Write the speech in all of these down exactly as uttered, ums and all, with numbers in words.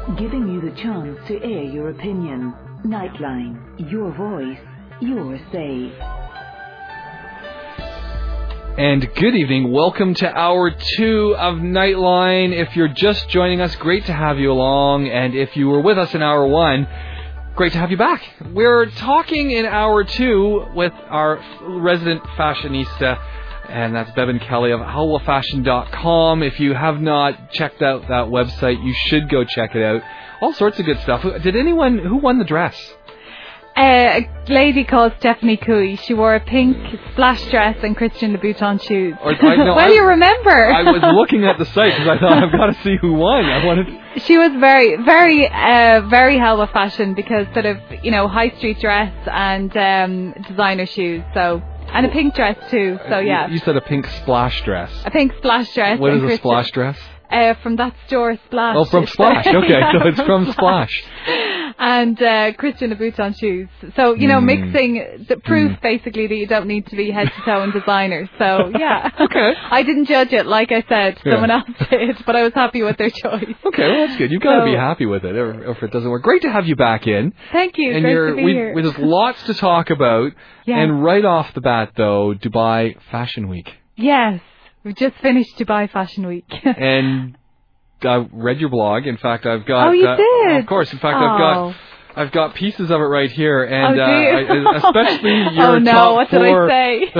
giving you the chance to air your opinion. Nightline, your voice, your say. And good evening. Welcome to hour two of Nightline. If you're just joining us, great to have you along. And if you were with us in hour one, great to have you back. We're talking in hour two with our resident fashionista, and that's Bevan Kelly of halwa fashion dot com. If you have not checked out that website, you should go check it out. All sorts of good stuff. Did anyone, who won the dress? Uh, a lady called Stephanie Cooey. She wore a pink splash dress and Christian Louboutin shoes. Or, I, no, well, I, you remember. I was looking at the site because I thought, I've got to see who won. I wanted. She was very, very, uh, very halwa fashion because sort of, you know, high street dress and um, designer shoes. So, and a pink dress too. So yeah. You, you said a pink splash dress. A pink splash dress. What is a Christian, splash dress? Uh, from that store, Splash. Oh, from Splash. Okay, so it's from Splash. And uh, Christian Louboutin shoes. So, you know, mm. mixing the proof mm. basically that you don't need to be head to toe in designer. So, yeah. Okay. I didn't judge it, like I said. Yeah. Someone else did, but I was happy with their choice. Okay, well, that's good. You've got to so, be happy with it, or, or if it doesn't work. Great to have you back in. Thank you. And Great you're, to be we, here. There's lots to talk about. Yeah. And right off the bat, though, Dubai Fashion Week. Yes. We've just finished Dubai Fashion Week. And I read your blog. In fact, I've got. Oh, you uh, did? Of course. In fact, oh. I've got. I've got pieces of it right here, and oh, uh, I, especially your oh no! top What four. did I say?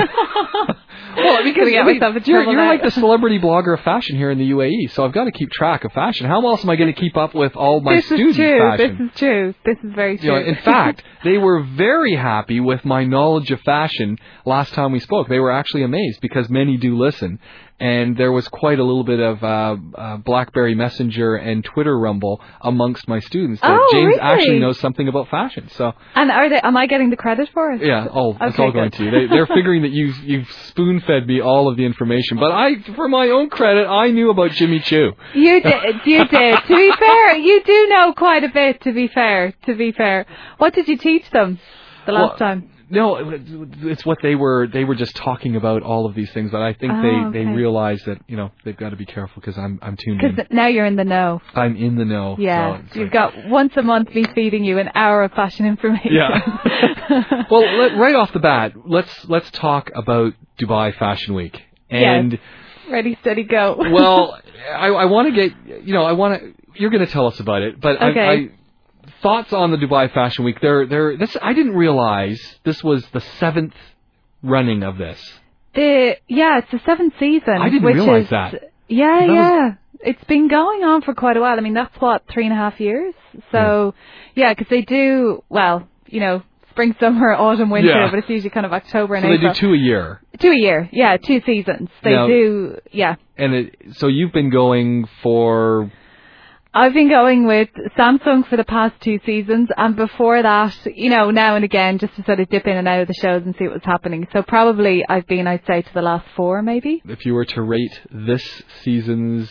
Well, because get I mean, myself in you're, trouble you're now. like the celebrity blogger of fashion here in the U A E, so I've got to keep track of fashion. How else am I going to keep up with all my this students' is true. fashion? This is true. This is very true. You know, in fact, they were very happy with my knowledge of fashion last time we spoke. They were actually amazed because many do listen. And there was quite a little bit of uh, uh, BlackBerry Messenger and Twitter rumble amongst my students that oh, James really? actually knows something about fashion. So, and are they? Am I getting the credit for it? Yeah. Oh, it's okay, all going good. to you. They, they're figuring that you've you've spoon fed me all of the information. But I, for my own credit, I knew about Jimmy Choo. You did. You did. To be fair, you do know quite a bit. To be fair. To be fair. What did you teach them the last well, time? No, it's what they were. They were just talking about all of these things, but I think oh, they, okay. they realize that you know they've got to be careful because I'm I'm tuned in. Because now you're in the know. I'm in the know. Yeah, so you've like, got once a month me feeding you an hour of fashion information. Yeah. Well, let, right off the bat, let's let's talk about Dubai Fashion Week. And yes. Ready, steady, go. Well, I, I want to get you know I want to. You're going to tell us about it, but okay. I. I Thoughts on the Dubai Fashion Week? They're, they're, this, I didn't realize this was the seventh running of this. The yeah, it's the seventh season. I didn't which realize is, that. Yeah, that yeah. Was... It's been going on for quite a while. I mean, that's what, three and a half years? So, yeah, because yeah, they do, well, you know, spring, summer, autumn, winter, yeah. but it's usually kind of October and so April. So they do two a year? Two a year, yeah, two seasons. They now, do, yeah. And it, so you've been going for... I've been going with Samsung for the past two seasons, and before that, you know, now and again, just to sort of dip in and out of the shows and see what was happening. So probably I've been, I'd say, to the last four, maybe. If you were to rate this season's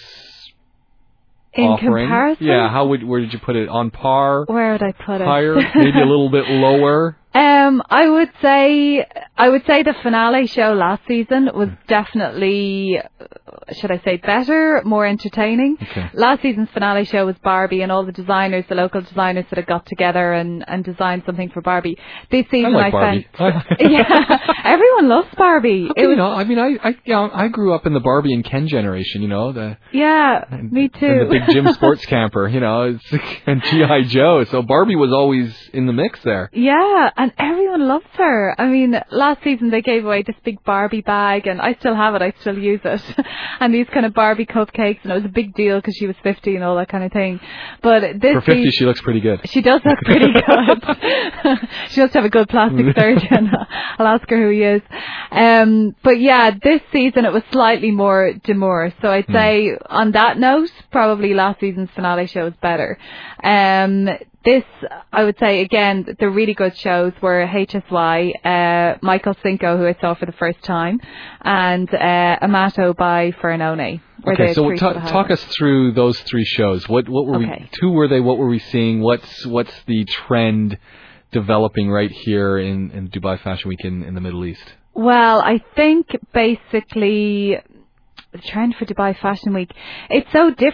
in offering, comparison, yeah, how would where did you put it? On par? Where would I put it? Higher? Maybe a little bit lower? Um, I would say, I would say the finale show last season was definitely, should I say, better, more entertaining. Okay. Last season's finale show was Barbie, and all the designers, the local designers that had got together and, and designed something for Barbie. This season I like I Barbie. found, yeah, everyone loves Barbie. Okay, it was, you know, I mean, I, I, you know, I grew up in the Barbie and Ken generation, you know, the yeah, and, me too. And the big Jim Sports Camper, you know, it's, and G I Joe. So Barbie was always in the mix there. Yeah, and everyone loves her. I mean, last season they gave away this big Barbie bag, and I still have it. I still use it. And these kind of Barbie cupcakes, and it was a big deal because she was fifty and all that kind of thing. But this for fifty, season, she looks pretty good. She does look pretty good. She must have a good plastic surgeon. I'll ask her who he is. Um, but yeah, this season it was slightly more demure. So I'd say mm. on that note, probably last season's finale show was better. Um, This, I would say, again, the really good shows were H S Y, uh, Michael Cinco, who I saw for the first time, and uh, Amato by Fernone. Okay, so t- talk us through those three shows. What what were okay. we? Who were they? What were we seeing? What's what's the trend developing right here in, in Dubai Fashion Week in, in the Middle East? Well, I think basically the trend for Dubai Fashion Week, it's so different.